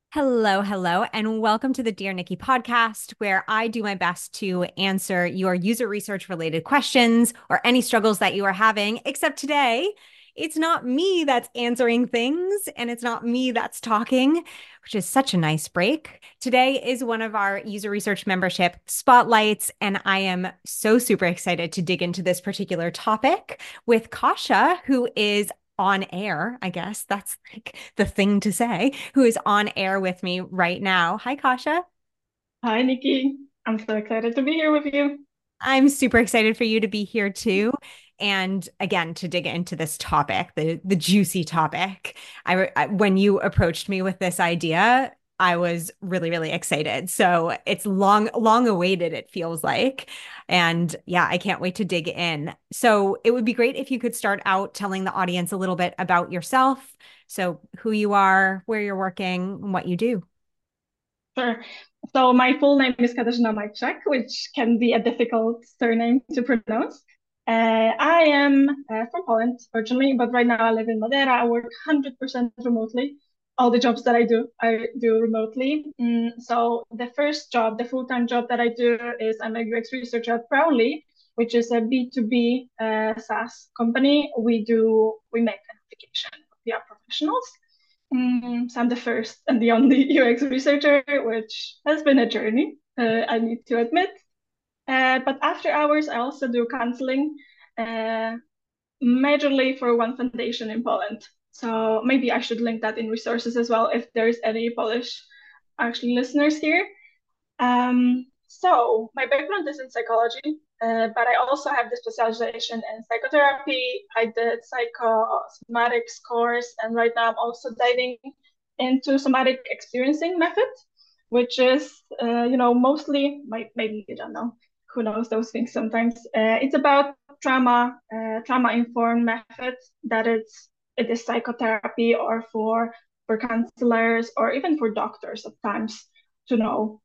Hello, hello, and welcome to the Dear Nikki podcast, where I do my best to answer your user research related questions or any struggles that you are having. Except today, it's not me that's answering things and it's not me that's talking, which is such a nice break. Today is one of our user research membership spotlights, and I am so super excited to dig into this particular topic with Kasha, who is on air, I guess that's like the thing to say, who is on air with me right now. Hi, Kasha. Hi, Nikki. I'm so excited to be here with you. I'm super excited for you to be here too. And again, to dig into this topic, the juicy topic. When you approached me with this idea, I was really, really excited. So it's long awaited, it feels like. And yeah, I can't wait to dig in. So it would be great if you could start out telling the audience a little bit about yourself. So who you are, where you're working, and what you do. Sure. So my full name is Katarzyna Majczak, which can be a difficult surname to pronounce. I am from Poland originally, but right now I live in Madeira. I work 100% remotely. All the jobs that I do remotely. So the first job, the full-time job that I do is I'm a UX researcher at Prowly, which is a B2B SaaS company. We make an application for PR professionals. So I'm the first and the only UX researcher, which has been a journey, I need to admit. But after hours, I also do counseling, uh, majorly for one foundation in Poland. So maybe I should link that in resources as well if there's any Polish actually listeners here. So my background is in psychology, but I also have the specialization in psychotherapy. I did psychosomatics course, and right now I'm also diving into somatic experiencing method, which is, mostly, maybe you don't know, who knows those things sometimes. It's about trauma-informed methods that it is psychotherapy or for counselors or even for doctors at times to know.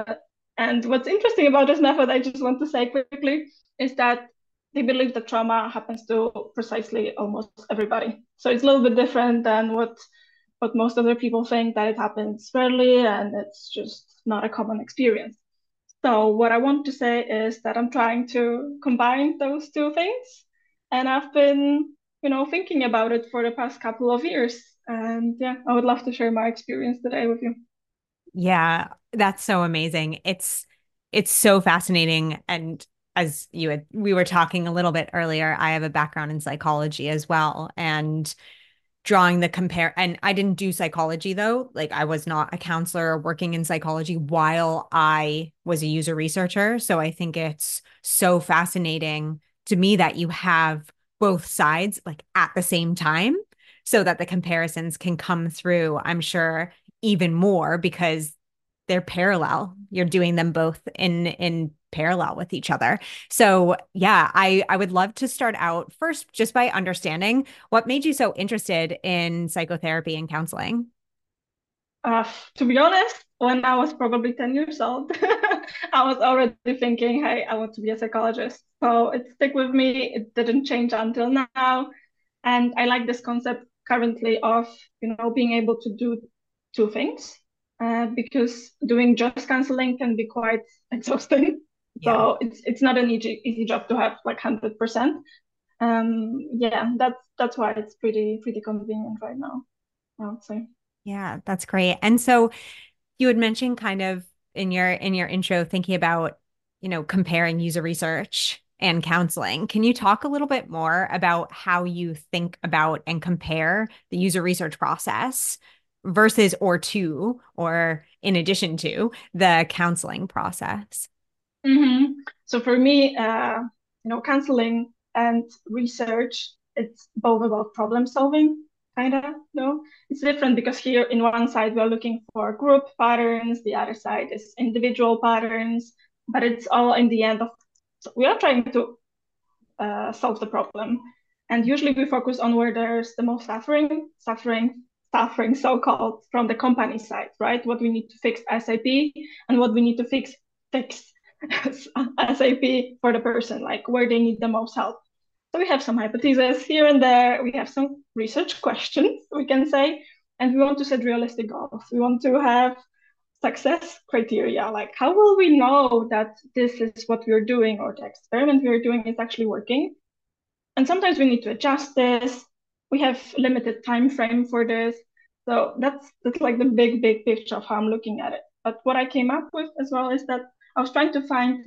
And what's interesting about this method, I just want to say quickly, is that they believe that trauma happens to precisely almost everybody. So it's a little bit different than what most other people think, that it happens rarely and it's just not a common experience. So what I want to say is that I'm trying to combine those two things, and I've been, thinking about it for the past couple of years. And yeah, I would love to share my experience today with you. Yeah, that's so amazing. It's so fascinating. And as we were talking a little bit earlier, I have a background in psychology as well. And drawing the compare, and I didn't do psychology though. Like I was not a counselor or working in psychology while I was a user researcher. So I think it's so fascinating to me that you have both sides like at the same time so that the comparisons can come through, I'm sure, even more because they're parallel. You're doing them both in parallel with each other. So yeah, I would love to start out first just by understanding what made you so interested in psychotherapy and counseling. Uh, to be honest, when I was probably 10 years old, I was already thinking, hey, I want to be a psychologist. So it stuck with me. It didn't change until now. And I like this concept currently of, being able to do two things, because doing just counseling can be quite exhausting. Yeah. So it's not an easy job to have like 100%. Yeah, that's why it's pretty convenient right now, I would say. Yeah, that's great. And so you had mentioned kind of in your intro thinking about, comparing user research and counseling. Can you talk a little bit more about how you think about and compare the user research process versus or to or in addition to the counseling process? hmm So for me, counseling and research, it's both about problem solving, kind of, It's different because here in one side, we're looking for group patterns, the other side is individual patterns, but it's all in the end of, so we are trying to solve the problem. And usually we focus on where there's the most suffering so-called from the company side, right? What we need to fix SAP and what we need to fix SAP for the person, like where they need the most help. So we have some hypotheses here and there. We have some research questions, we can say. and we want to set realistic goals. We want to have success criteria. Like, how will we know that this is what we're doing or the experiment we're doing is actually working? And sometimes we need to adjust this. We have limited time frame for this. So that's like the big picture of how I'm looking at it. But what I came up with as well is that I was trying to find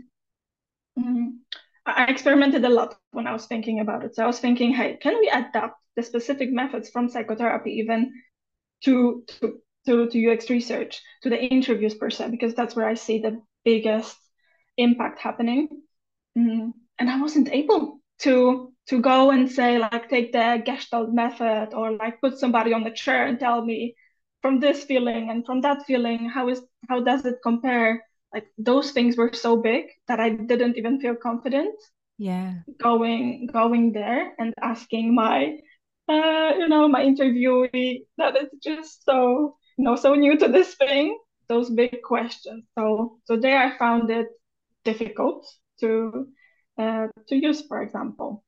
I experimented a lot when I was thinking about it. So I was thinking, hey, can we adapt the specific methods from psychotherapy even to to to UX research, to the interviews per se, because that's where I see the biggest impact happening. And I wasn't able to go and say like take the Gestalt method or like put somebody on the chair and tell me from this feeling and from that feeling how does it compare? Like those things were so big that I didn't even feel confident Yeah. going there and asking my my interviewee that is just so so new to this thing, those big questions. So there I found it difficult to use, for example.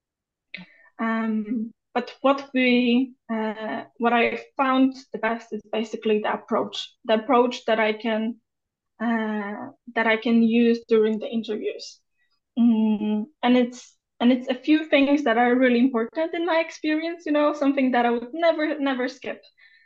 But what I found the best is basically the approach that I can use during the interviews. And it's a few things that are really important in my experience, something that I would never skip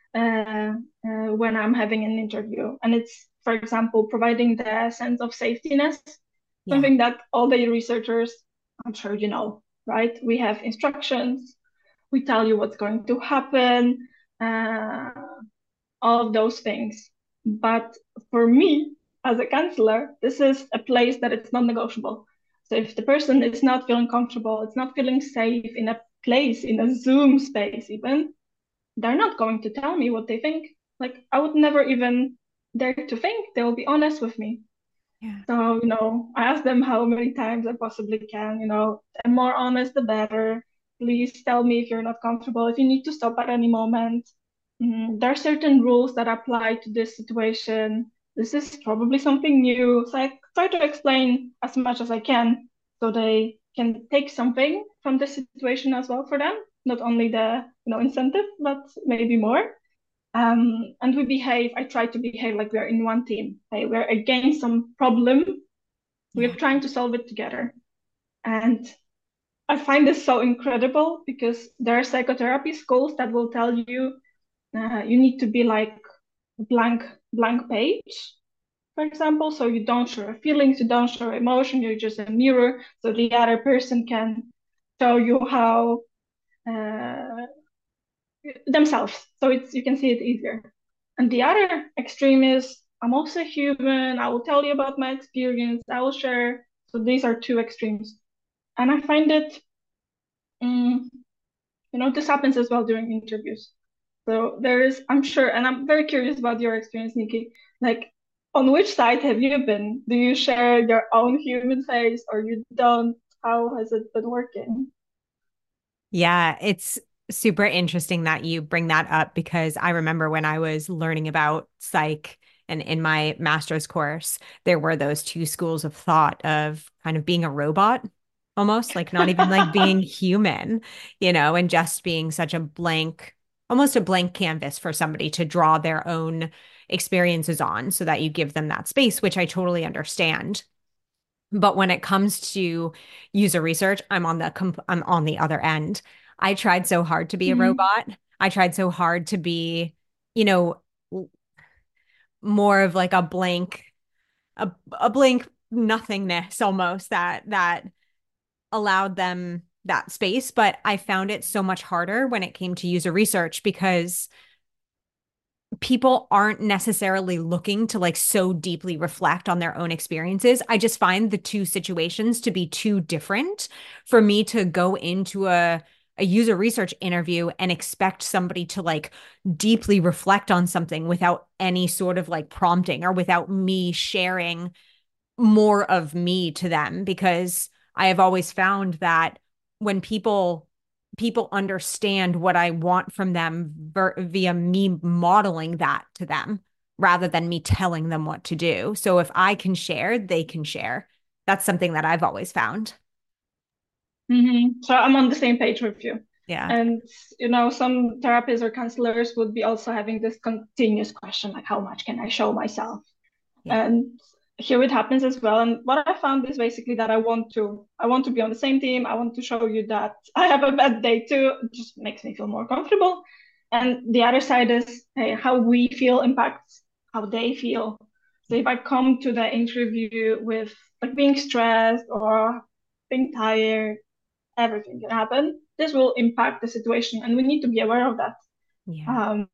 when I'm having an interview. And it's, for example, providing the sense of safetyness, Yeah. something that all the researchers, I'm sure you know, right? We have instructions, we tell you what's going to happen, uh, all of those things. But for me, as a counselor, this is a place that it's non-negotiable. So if the person is not feeling comfortable, it's not feeling safe in a place, in a Zoom space even, they're not going to tell me what they think. Like I would never even dare to think they will be honest with me. Yeah. So, I ask them how many times I possibly can, the more honest, the better. Please tell me if you're not comfortable, if you need to stop at any moment. There are certain rules that apply to this situation. This is probably something new. So I try to explain as much as I can so they can take something from the situation as well for them, not only the, incentive, but maybe more. And I try to behave like we're in one team. Hey, we're against some problem. We're Yeah. trying to solve it together. And I find this so incredible because there are psychotherapy schools that will tell you you need to be like a blank page, for example. So you don't show feelings, you don't show emotion, you're just a mirror. So the other person can show you how uh, themselves. So you can see it easier. And the other extreme is I'm also human. I will tell you about my experience. I will share. So these are two extremes. And I find it, um, this happens as well during interviews. So I'm sure, and I'm very curious about your experience, Nikki. Like, on which side have you been? Do you share your own human face or you don't? How has it been working? Yeah, it's super interesting that you bring that up because I remember when I was learning about psych and in my master's course, there were those two schools of thought of kind of being a robot, almost like not even like being human, and just being such a blank, almost a blank canvas for somebody to draw their own experiences on so that you give them that space, which I totally understand. But when it comes to user research, I'm on the other end. I tried so hard to be a Mhm. robot. I tried so hard to be, you know, more of like a blank nothingness almost that allowed them that space. But I found it so much harder when it came to user research because people aren't necessarily looking to like so deeply reflect on their own experiences. I just find the two situations to be too different for me to go into a user research interview and expect somebody to like deeply reflect on something without any sort of like prompting or without me sharing more of me to them because I have always found that when people understand what I want from them via me modeling that to them rather than me telling them what to do. So if I can share, they can share. That's something that I've always found. So I'm on the same page with you. Yeah. And, some therapists or counselors would be also having this continuous question, like, how much can I show myself? Yeah. And here it happens as well. And what I found is basically that I want to be on the same team. I want to show you that I have a bad day too. It just makes me feel more comfortable. And the other side is, hey, how we feel impacts how they feel. So if I come to the interview with like being stressed or being tired, everything can happen. This will impact the situation, and we need to be aware of that. Yeah. Um,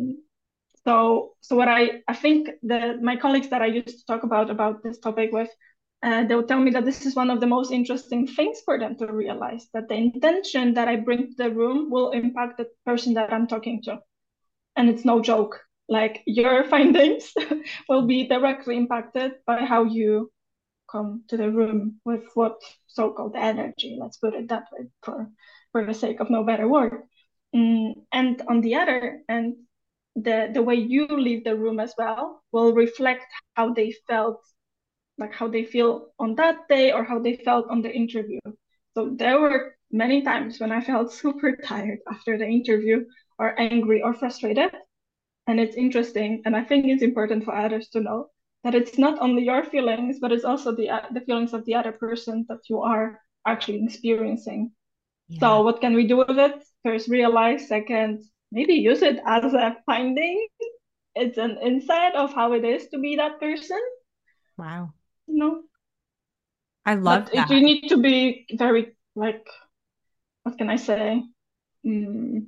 so what I think that my colleagues that I used to talk about this topic with, they would tell me that this is one of the most interesting things for them to realize, that the intention that I bring to the room will impact the person that I'm talking to. And it's no joke. Like your findings will be directly impacted by how you come to the room with what so-called energy, let's put it that way, for the sake of no better word. And on the other end, the way you leave the room as well will reflect how they felt, like how they feel on that day or how they felt on the interview. So there were many times when I felt super tired after the interview or angry or frustrated. And it's interesting, and I think it's important for others to know that it's not only your feelings, but it's also the feelings of the other person that you are actually experiencing. Yeah. So what can we do with it? First, realize. Second, maybe use it as a finding. It's an insight of how it is to be that person, Wow. you know. I love But that. you need to be very, like, what can I say? Mm,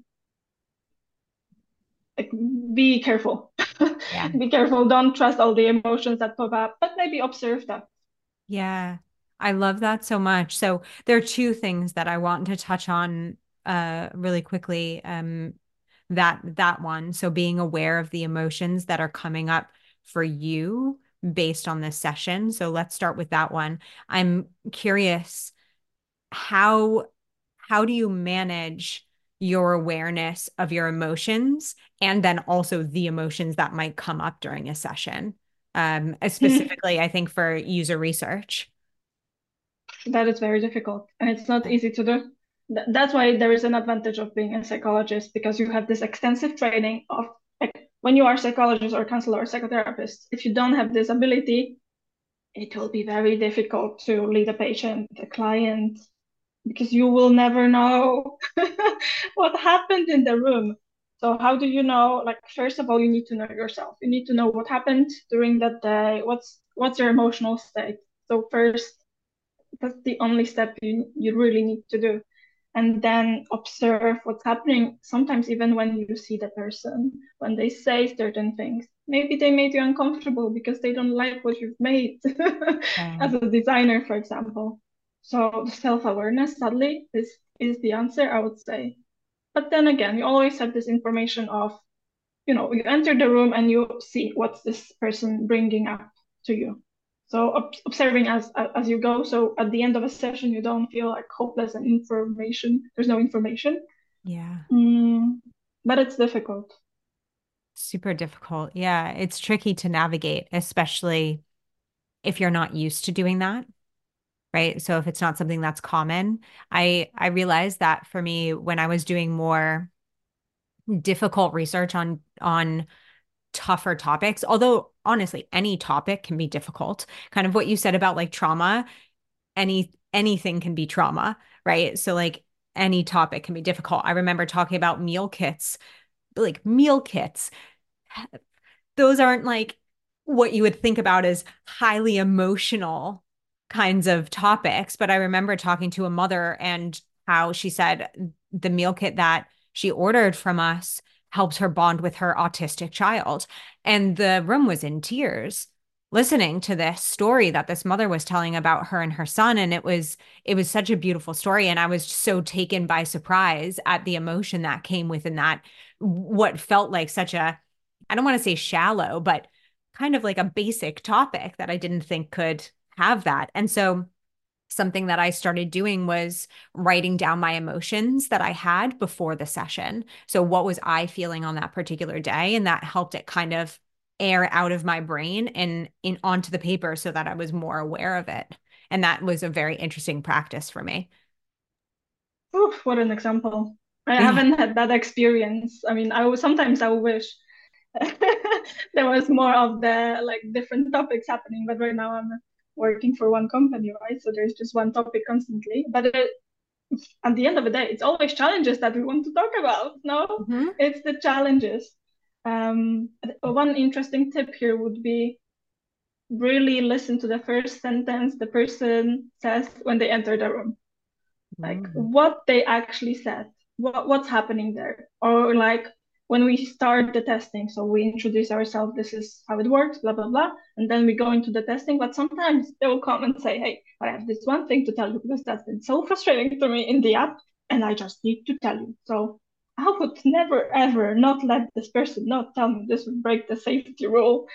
like, be careful. Yeah. Be careful. Don't trust all the emotions that pop up, but maybe observe them. Yeah. I love that so much. So there are two things that I want to touch on really quickly. That one. So being aware of the emotions that are coming up for you based on this session. So let's start with that one. I'm curious, how how do you manage your awareness of your emotions and then also the emotions that might come up during a session? Specifically, I think for user research. That is very difficult and it's not easy to do. That's why there is an advantage of being a psychologist, because you have this extensive training of, like, when you are a psychologist or counselor or psychotherapist, if you don't have this ability, it will be very difficult to lead a patient, a client, because you will never know what happened in the room. So how do you know? Like, first of all, you need to know yourself. You need to know what happened during that day. What's your emotional state? So first, that's the only step you really need to do. And then observe what's happening. Sometimes even when you see the person, when they say certain things, maybe they made you uncomfortable because they don't like what you've made Yeah. as a designer, for example. So self-awareness, sadly, is the answer, I would say. But then again, you always have this information of, you enter the room and you see what's this person bringing up to you. So observing as you go. So at the end of a session, you don't feel like hopeless and information. There's no information. Yeah. Mm, but it's difficult. Super difficult. Yeah, it's tricky to navigate, especially if you're not used to doing that, right? So if it's not something that's common, I realized that for me when I was doing more difficult research on tougher topics, although honestly, any topic can be difficult. Kind of what you said about like trauma, anything can be trauma, right? So like any topic can be difficult. I remember talking about meal kits, like meal kits. Those aren't like what you would think about as highly emotional kinds of topics. But I remember talking to a mother and how she said the meal kit that she ordered from us helped her bond with her autistic child. And the room was in tears listening to this story that this mother was telling about her and her son. And it was such a beautiful story. And I was so taken by surprise at the emotion that came within that, what felt like such a, I don't want to say shallow, but kind of like a basic topic that I didn't think could have that. And so something that I started doing was writing down my emotions that I had before the session. So what was I feeling on that particular day? And that helped it kind of air out of my brain and in onto the paper so that I was more aware of it. And that was a very interesting practice for me. Oof, what an example. I Yeah. haven't had that experience. I mean, sometimes I wish there was more of the like different topics happening, but right now I'm working for one company, right? So there's just one topic constantly. But at the end of the day, it's always challenges that we want to talk about. No, Mhm. it's the challenges. One interesting tip here would be really listen to the first sentence the person says when they enter the room, like Mm. what they actually said, what's happening there, or like when we start the testing. So we introduce ourselves, this is how it works, blah blah blah, and then we go into the testing. But sometimes they will come and say, hey, I have this one thing to tell you because that's been so frustrating to me in the app, and I just need to tell you. So I would never ever not let this person not tell me. This would break the safety rule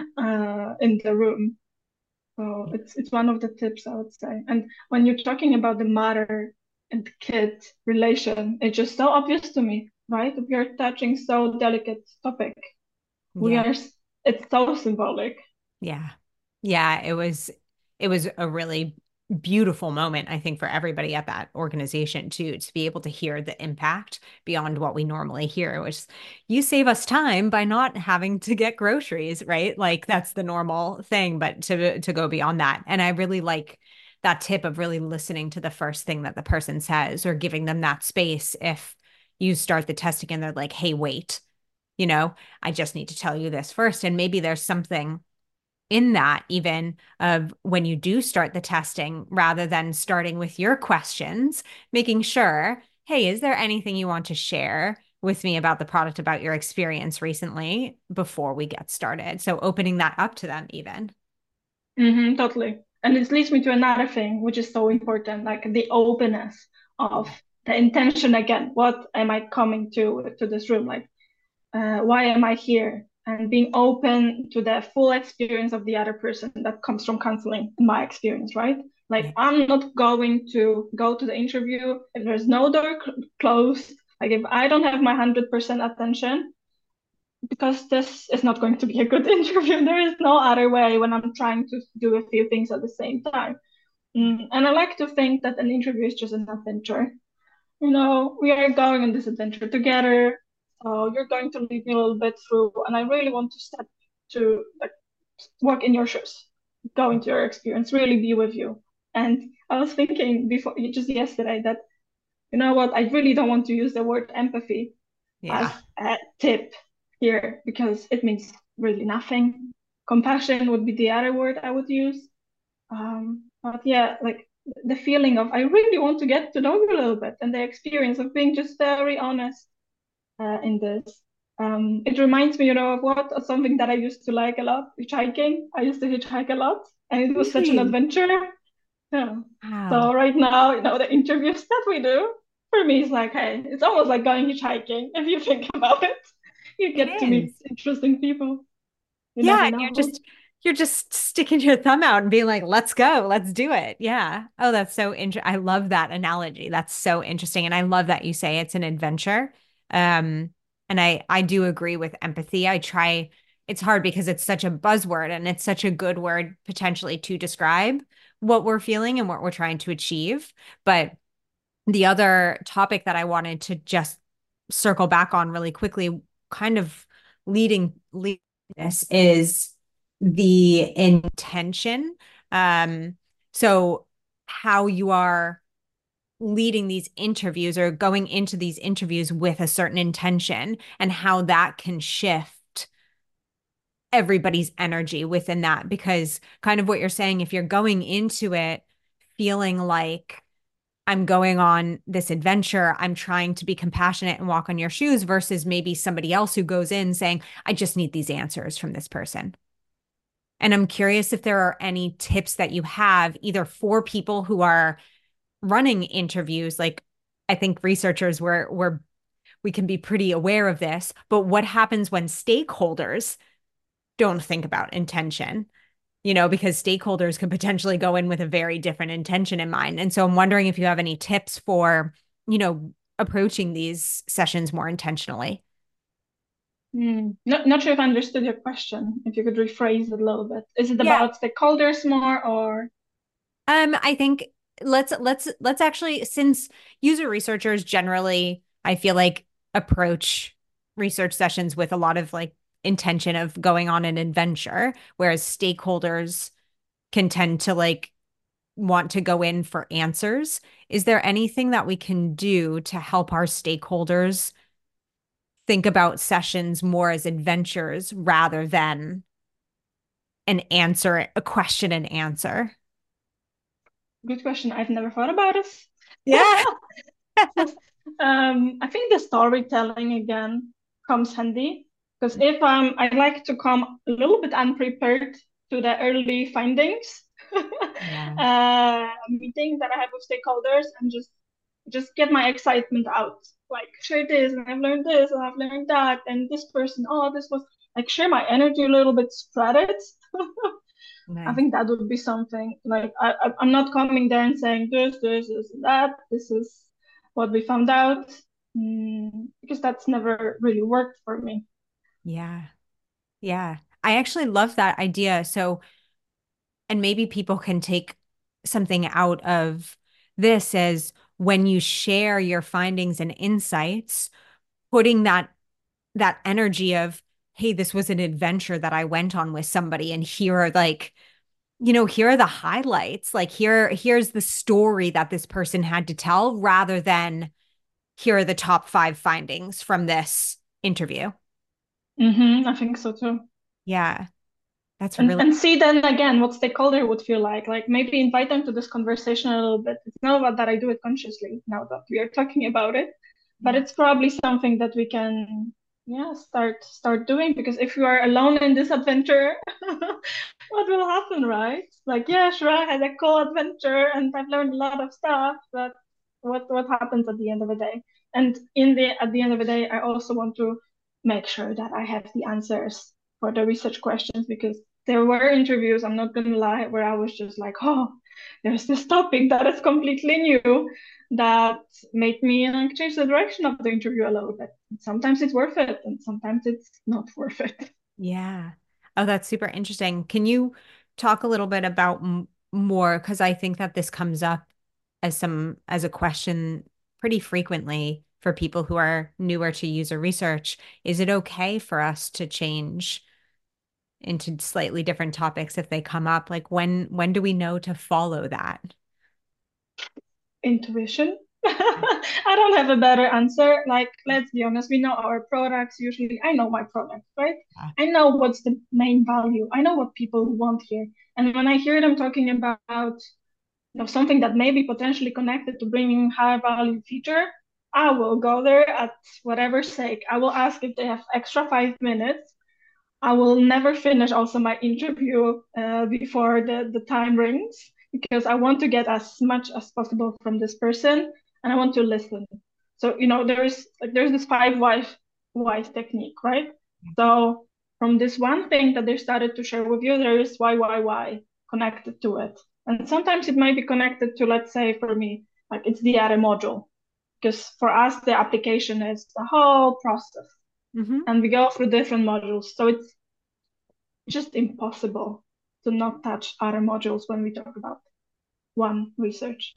in the room. So it's one of the tips I would say. And when you're talking about the mother and kid relation, it's just so obvious to me, right? We are touching so delicate topic. We Yeah. are, it's so symbolic. Yeah. Yeah, it was a really beautiful moment, I think, for everybody at that organization too, to be able to hear the impact beyond what we normally hear, which you save us time by not having to get groceries, right? Like that's the normal thing, but to go beyond that. And I really like that tip of really listening to the first thing that the person says or giving them that space if you start the testing and they're like, "Hey, wait, I just need to tell you this first." And maybe there's something in that even of when you do start the testing, rather than starting with your questions, making sure, hey, is there anything you want to share with me about the product, about your experience recently before we get started? So opening that up to them even. Totally. And it leads me to another thing, which is so important, like the openness of Yeah. the intention again. What am I coming to this room? Like, why am I here? And being open to the full experience of the other person that comes from counseling, in my experience, right? Like, Yeah. I'm not going to go to the interview if there's no door closed, like if I don't have my 100% attention, because this is not going to be a good interview. There is no other way when I'm trying to do a few things at the same time. And I like to think that an interview is just an adventure. We are going on this adventure together. So you're going to lead me a little bit through, and I really want to step to like walk in your shoes, go into your experience, really be with you. And I was thinking before just yesterday that you know what, I really don't want to use the word empathy as Yeah. a tip here because it means really nothing. Compassion would be the other word I would use. But yeah, like the feeling of I really want to get to know you a little bit and the experience of being just very honest in this. It reminds me, of what something that I used to like a lot, hitchhiking. I used to hitchhike a lot, and it was such an Really? adventure. Yeah. Wow. So right now, the interviews that we do for me is like, hey, it's almost like going hitchhiking if you think about it. You It get to meet is. interesting people. You Yeah, never and know you're who. just sticking your thumb out and being like, "Let's go, let's do it." Yeah. Oh, that's so interesting. I love that analogy. That's so interesting, and I love that you say it's an adventure. Um, and I do agree with empathy. I try. It's hard because it's such a buzzword and it's such a good word potentially to describe what we're feeling and what we're trying to achieve. But the other topic that I wanted to just circle back on really quickly, kind of leading this is the intention. Um, so how you are leading these interviews or going into these interviews with a certain intention and how that can shift everybody's energy within that. Because kind of what you're saying, if you're going into it feeling like I'm going on this adventure. I'm trying to be compassionate and walk on your shoes versus maybe somebody else who goes in saying, I just need these answers from this person. And I'm curious if there are any tips that you have either for people who are running interviews. Like I think researchers were we can be pretty aware of this, but what happens when stakeholders don't think about intention? Because stakeholders could potentially go in with a very different intention in mind. And so I'm wondering if you have any tips for, approaching these sessions more intentionally. Not sure if I understood your question. If you could rephrase it a little bit. Is it Yeah. about stakeholders more or? I think let's actually, since user researchers generally I feel like approach research sessions with a lot of like intention of going on an adventure, whereas stakeholders can tend to like want to go in for answers. Is there anything that we can do to help our stakeholders think about sessions more as adventures rather than an answer, a question and answer? Good question. I've never thought about it. Yeah. I think the storytelling again comes handy because if I like to come a little bit unprepared to the early findings, Yeah. meetings that I have with stakeholders and just get my excitement out. Like share this and I've learned this and I've learned that and this person, oh, this was like share my energy a little bit, spread it. I Nice. think that would be something like I'm not coming there and saying this, and that. This is what we found out, because that's never really worked for me. Yeah. Yeah. I actually love that idea. So, and maybe people can take something out of this as when you share your findings and insights, putting that energy of, hey, this was an adventure that I went on with somebody, and here are like, here are the highlights. Like here's the story that this person had to tell, rather than here are the top five findings from this interview. I think so too. Yeah, that's And really, and see then again what stakeholder would feel like. Like maybe invite them to this conversation a little bit. It's not about that I do it consciously now that we are talking about it, but yeah, it's probably something that we can, yeah, start doing, because if you are alone in this adventure, what will happen, right? Like, yeah, sure, I had a cool adventure and I've learned a lot of stuff, but what happens at the end of the day? And at the end of the day, I also want to make sure that I have the answers for the research questions, because there were interviews, I'm not gonna lie, where I was just like, oh, there's this topic that is completely new that made me like change the direction of the interview a little bit. Sometimes it's worth it, and sometimes it's not worth it. yeah. Oh, that's super interesting. Can you talk a little bit about more? Because I think that this comes up as a question pretty frequently for people who are newer to user research. Is it okay for us to change into slightly different topics if they come up? Like when do we know to follow that? Intuition. I don't have a better answer. Like, let's be honest, we know our products. Usually, I know my product, right? Yeah. I know what's the main value. I know what people want here. And when I hear them talking about, something that may be potentially connected to bringing high value feature, I will go there at whatever sake. I will ask if they have extra 5 minutes. I will never finish also my interview before the time rings, because I want to get as much as possible from this person and I want to listen. So, there's this five whys technique, right? So from this one thing that they started to share with you, there is why connected to it. And sometimes it might be connected to, let's say for me, like it's the ARE module, because for us, the application is the whole process Hmm. and we go through different modules. So it's just impossible to not touch other modules when we talk about one research.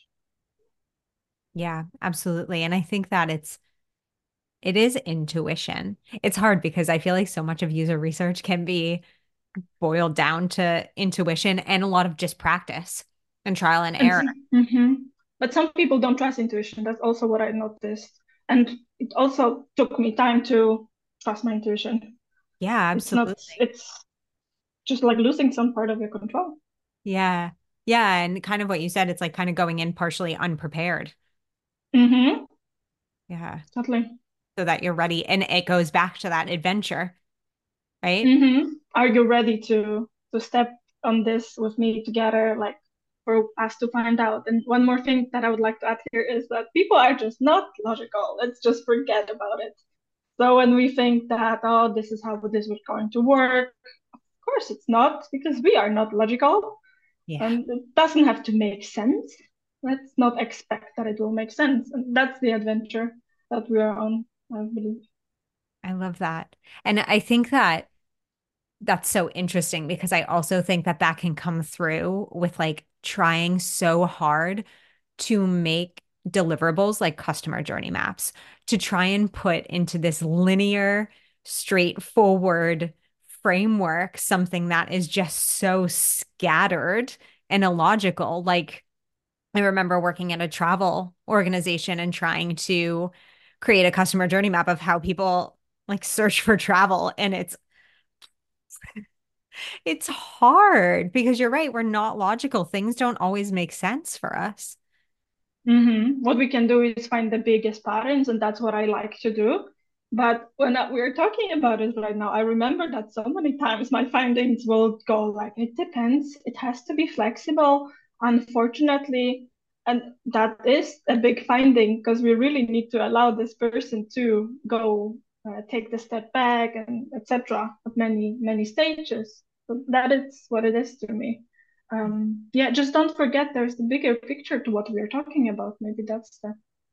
Yeah, absolutely. And I think that it is intuition. It's hard because I feel like so much of user research can be boiled down to intuition and a lot of just practice and trial and And error. but some people don't trust intuition. That's also what I noticed. And it also took me time to trust my intuition. Yeah, It's not, absolutely. it's just like losing some part of your control. Yeah. Yeah. And kind of what you said, it's like kind of going in partially unprepared. Mm-hmm. Yeah. Totally. So that you're ready. And it goes back to that adventure, right? Mm-hmm. Are you ready to step on this with me together, like for us to find out? And one more thing that I would like to add here is that people are just not logical. Let's just forget about it. So when we think that, oh, this is how this was going to work, of course it's not, because we are not logical Yeah. and it doesn't have to make sense. Let's not expect that it will make sense. And that's the adventure that we are on, I believe. I love that. And I think that that's so interesting because I also think that that can come through with like trying so hard to make deliverables like customer journey maps to try and put into this linear, straightforward framework something that is just so scattered and illogical. Like, I remember working at a travel organization and trying to create a customer journey map of how people like search for travel. And it's hard because you're right, we're not logical. Things don't always make sense for us. What we can do is find the biggest patterns, and that's what I like to do. But when we're talking about it right now, I remember that so many times my findings will go like, it depends. It has to be flexible, unfortunately. And that is a big finding because we really need to allow this person to go take the step back and etc. at many, many stages. So that is what it is to me. Yeah, just don't forget there's the bigger picture to what we're talking about. Maybe that's the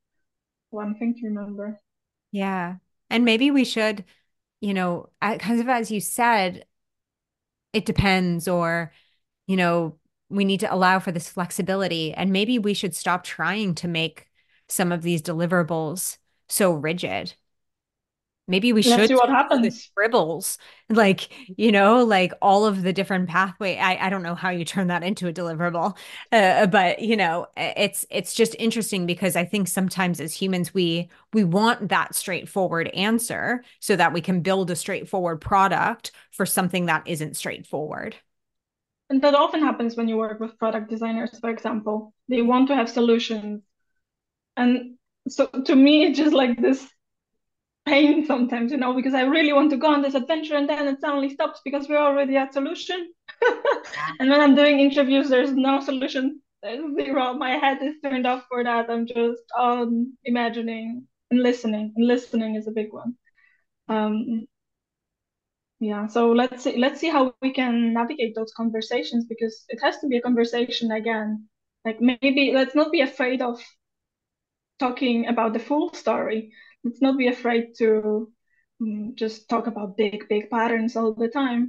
one thing to remember. Yeah. And maybe we should, kind of as you said, it depends, or, you know, we need to allow for this flexibility. And maybe we should stop trying to make some of these deliverables so rigid. Maybe we Let's should see what just do the happens. scribbles, like, like all of the different pathway. I don't know how you turn that into a deliverable, but it's just interesting because I think sometimes as humans we want that straightforward answer so that we can build a straightforward product for something that isn't straightforward. And that often happens when you work with product designers, for example. They want to have solutions. And so to me, it's just like this pain sometimes, because I really want to go on this adventure and then it suddenly stops because we're already at solution. And when I'm doing interviews, there's no solution. There's zero. My head is turned off for that. I'm just imagining and listening. And listening is a big one. Um, yeah. So let's see how we can navigate those conversations because it has to be a conversation again. Like maybe let's not be afraid of talking about the full story. Let's not be afraid to just talk about big, big patterns all the time.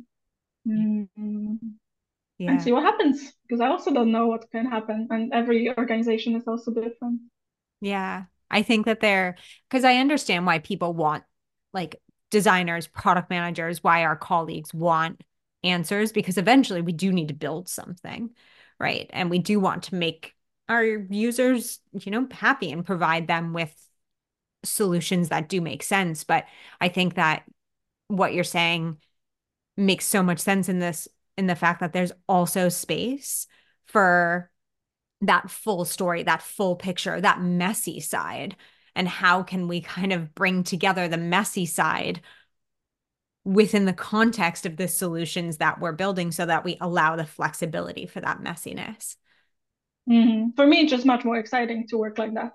Mm, and Yeah. see what happens because I also don't know what can happen, and every organization is also different. Yeah. I think that because I understand why people want, like, designers, product managers, why our colleagues want answers, because eventually we do need to build something, right? And we do want to make our users, happy and provide them with solutions that do make sense. But I think that what you're saying makes so much sense in the fact that there's also space for that full story, that full picture, that messy side. And how can we kind of bring together the messy side within the context of the solutions that we're building so that we allow the flexibility for that messiness? For me, it's just much more exciting to work like that.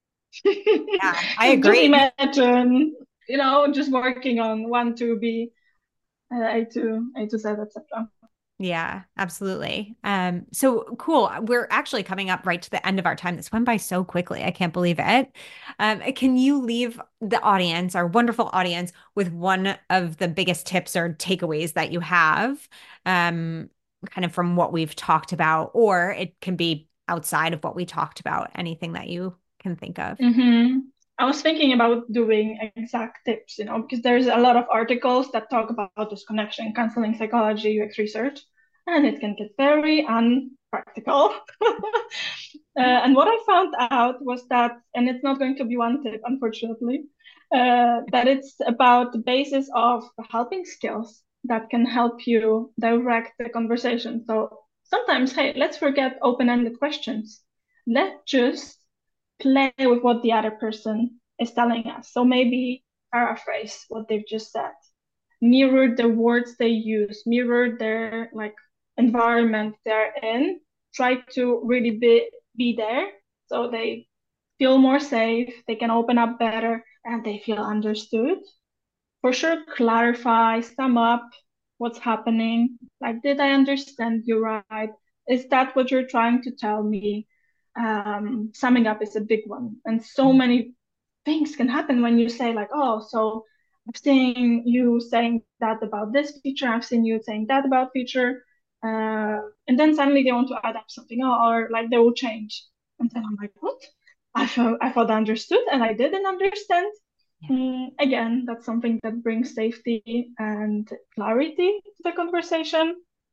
Yeah, I Just agree. imagine, just working on one to B, A to Z, etc. Yeah, absolutely. So cool. We're actually coming up right to the end of our time. This went by so quickly. I can't believe it. Can you leave the audience, our wonderful audience, with one of the biggest tips or takeaways that you have, kind of from what we've talked about, or it can be outside of what we talked about, anything that you can think of? hmm I was thinking about doing exact tips, because there's a lot of articles that talk about this connection, counseling psychology, UX research, and it can get very unpractical. And what I found out was that, and it's not going to be one tip, unfortunately, that it's about the basis of helping skills that can help you direct the conversation. So sometimes, hey, let's forget open-ended questions. Let's just play with what the other person is telling us. So maybe paraphrase what they've just said, mirror the words they use, mirror their like environment they're in, try to really be there so they feel more safe, they can open up better, and they feel understood. For sure, clarify, sum up what's happening. Like, did I understand you right? Is that what you're trying to tell me? Summing up is a big one. And so many things can happen when you say, like, oh, so I've seen you saying that about this feature, I've seen you saying that about feature. And then suddenly they want to add up something or like they will change. And then I'm like, what? I thought I understood, and I didn't understand. Yeah. Again, that's something that brings safety and clarity to the conversation.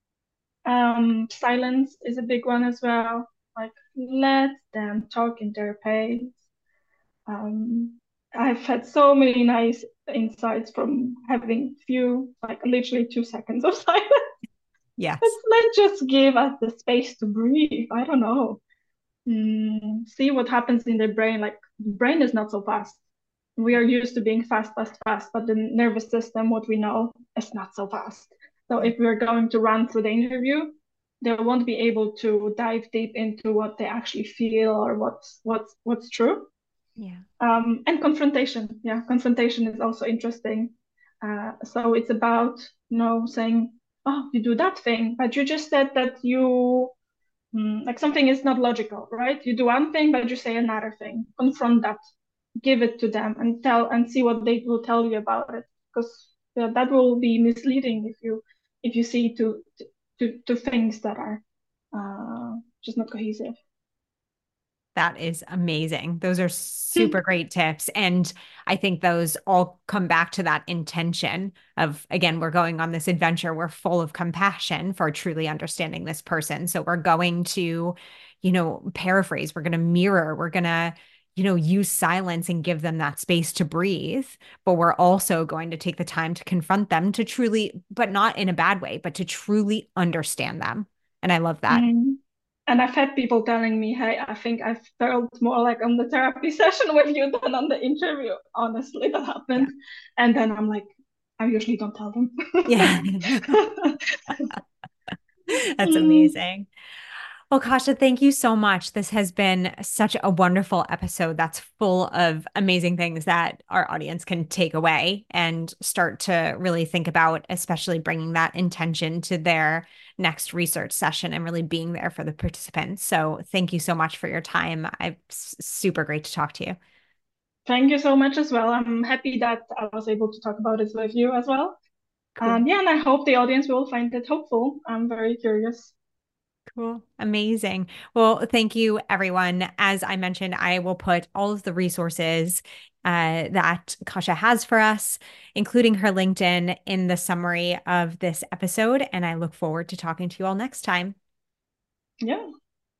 Silence is a big one as well. Like, let them talk in their pace. Um, I've had so many nice insights from having few, like literally 2 seconds of silence. Yes. Let's just give us the space to breathe. I don't know. See what happens in the brain. Like, the brain is not so fast. We are used to being fast, fast, fast, but the nervous system, what we know, is not so fast. So Yeah. if we're going to run through the interview, they won't be able to dive deep into what they actually feel or what's true. Yeah. And confrontation, yeah, confrontation is also interesting. So it's about, saying, oh, you do that thing, but you just said that like something is not logical, right? You do one thing, but you say another thing. Confront that, give it to them, and see what they will tell you about it. Because that will be misleading if you see to things that are just not cohesive. That is amazing. Those are super great tips. And I think those all come back to that intention of, again, we're going on this adventure. We're full of compassion for truly understanding this person. So we're going to, paraphrase, we're going to mirror, we're going to, use silence and give them that space to breathe. But we're also going to take the time to confront them to truly, but not in a bad way, but to truly understand them. And I love that. Mm. And I've had people telling me, hey, I think I felt more like on the therapy session with you than on the interview. Honestly, that Yeah. happened. And then I'm like, I usually don't tell them. Yeah. That's Mm, amazing. Well, Kasha, thank you so much. This has been such a wonderful episode that's full of amazing things that our audience can take away and start to really think about, especially bringing that intention to their next research session and really being there for the participants. So, thank you so much for your time. Super great to talk to you. Thank you so much as well. I'm happy that I was able to talk about it with you as well. Cool. Yeah, and I hope the audience will find it hopeful. I'm very curious. Cool. Amazing. Well, thank you, everyone. As I mentioned, I will put all of the resources that Kasha has for us, including her LinkedIn, in the summary of this episode. And I look forward to talking to you all next time. Yeah.